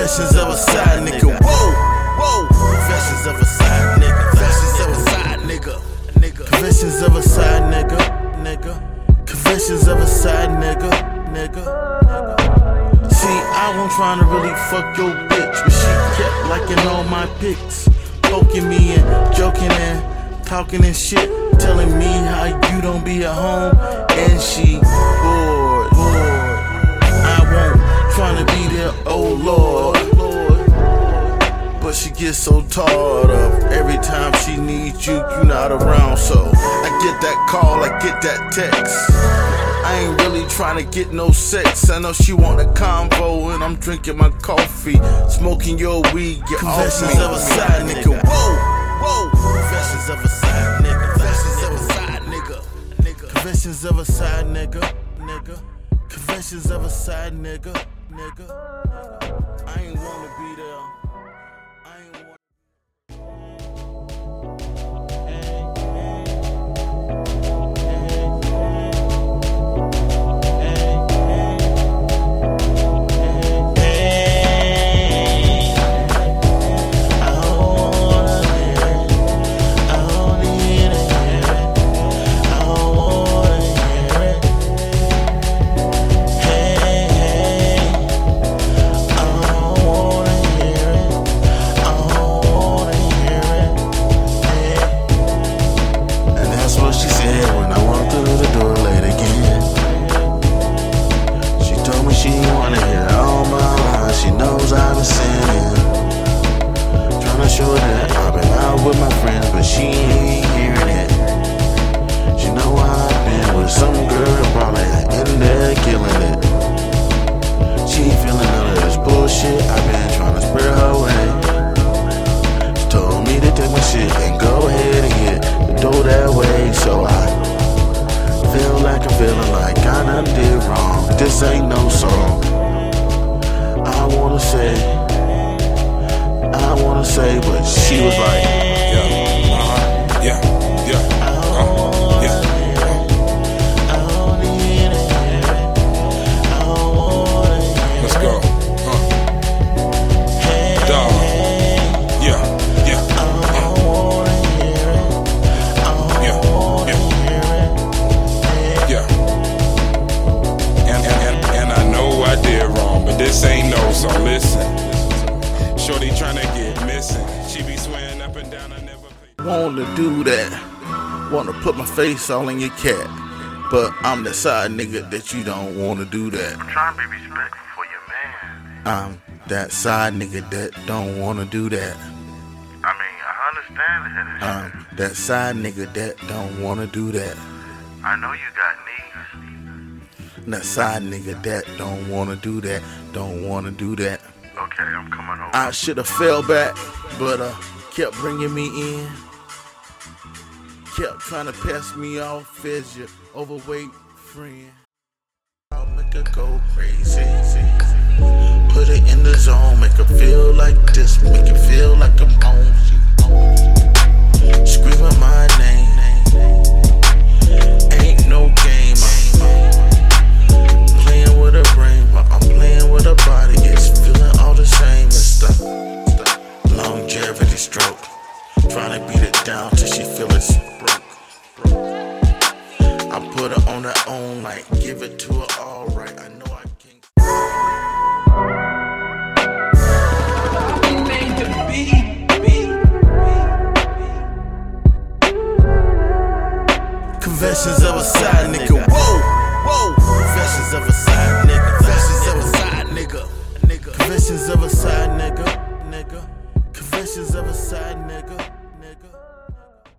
Confessions of a side nigga. Whoa, whoa. Confessions of a side nigga. Confessions of a side nigga. Confessions of a side nigga. Confessions of a side nigga. See, I wasn't trying to really fuck your bitch, but she kept liking all my pics, poking me and joking and talking and shit, telling me how you don't be at home and she bored. I won't trying to be there, oh Lord. But she gets so tired of every time she needs you, you not around. So I get that call, I get that text. I ain't really trying to get no sex. I know she want a convo and I'm drinking my coffee, smoking your weed. Get off me. Confessions of a side nigga. Whoa, whoa. Confessions of a side nigga. Confessions of a side nigga. Confessions of a side nigga. Confessions of a side nigga. I ain't wanna be there. With my friends, but she ain't hearing it. She know I've been with some girl, probably in there killing it. She ain't feeling none of this bullshit. I've been trying to spur her away. She told me to take my shit and go ahead and get the door that way. So I feel like I'm feeling like I done did wrong. This ain't no song. I wanna say, but she was like, Let's go. Dog. And I know I did wrong, but this ain't no song. Listen. Shorty tryna get missing. She be swearing up and down, I never pay. Wanna do that. Wanna put my face all in your cat. But I'm the side nigga that you don't wanna do that. I'm trying to be respectful for your man. I'm that side nigga that don't wanna do that. I mean, I understand that. I'm that side nigga that don't wanna do that. I know you got needs. That side nigga that don't wanna do that. Don't wanna do that. Okay, I'm coming over. I should've fell back, but kept bringing me in. Kept trying to pass me off as your overweight friend. I'll make her go crazy. Put it in the zone, make her feel like this, make it feel like I'm home. Screaming my name. Ain't no game. I'm playing with her brain, but I'm playing with her body. It's feeling all the same. It's the longevity stroke. Trying to beat it down till she feel it's broke. I put her on her own, like give it to her all right. I know I can't. We made the beat. Confessions of a side nigga. Whoa, whoa. Confessions of a side nigga.